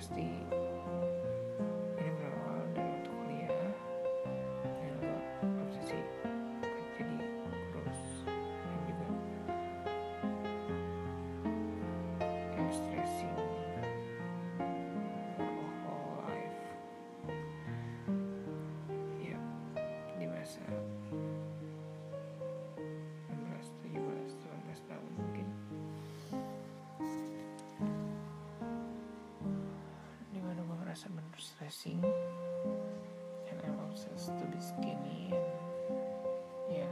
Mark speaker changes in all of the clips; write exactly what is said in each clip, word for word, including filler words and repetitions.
Speaker 1: pasti ini berawal dari waktu kuliah dan gue obsesi buat jadi kurus dan juga I'm stressing for a whole life. Ya, di masa enam belas, tujuh belas, delapan belas tahun mungkin, dimana gue merasa bener stressing and I'm obsessed to be skinny and ya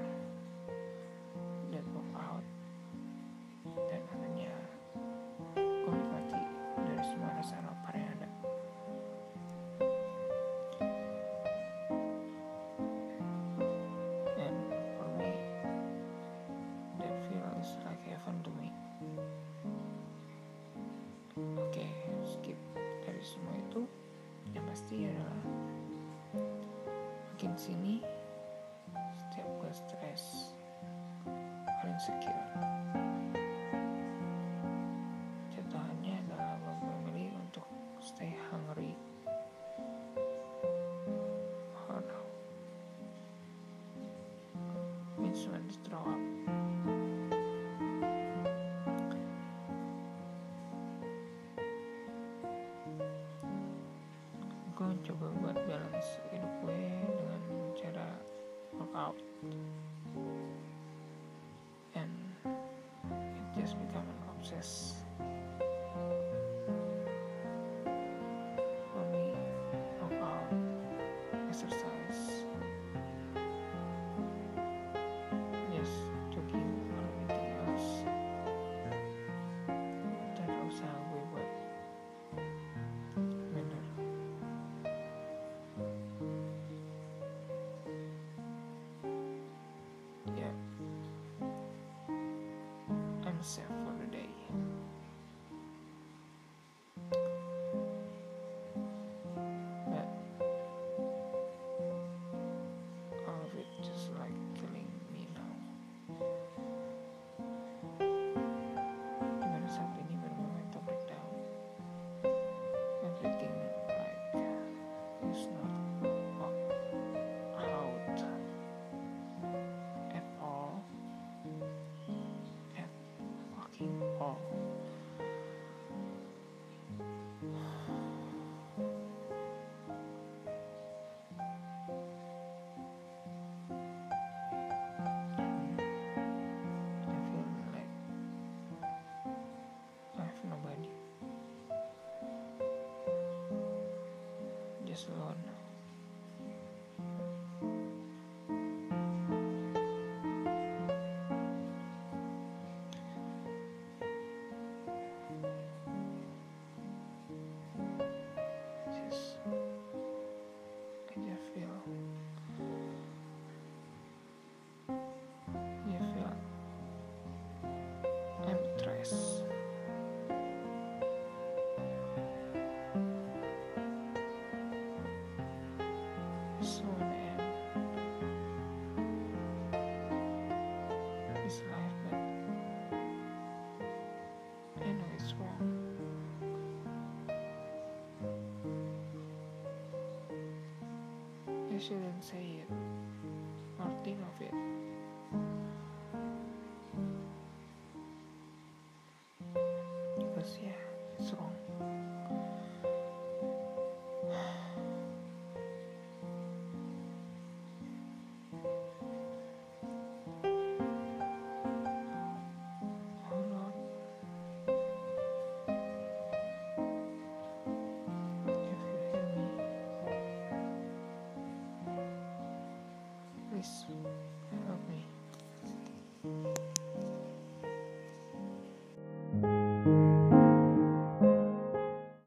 Speaker 1: that pop out, dan akhirnya gue menikmati dari semua rasa lapar yang ada. And for me, that feels like heaven to me. Oke, okay, skip dari semua itu. Yang pasti adalah makin sini setiap gue stres or insecure, jatuhannya adalah gue memilih untuk stay hungry or means when to throw up. Gue mencoba buat balance hidup gue dengan cara workout, and it just become an obsess for me. Workout, exercise, just jogging or anything else, tanpa usaha gue buat bener. Yeah, I'm safe for the day. But all of it just like killing me now. Dimana saat ini bermomen breakdown, everything like is not work out at all, at fucking all. I feel like I have nobody, just alone. Just, I just feel, you feel I'm trash. So in the end, it's life, but I know it's wrong. I shouldn't say it or think of it, because yeah, it's wrong. Oh Lord, if you hear me, please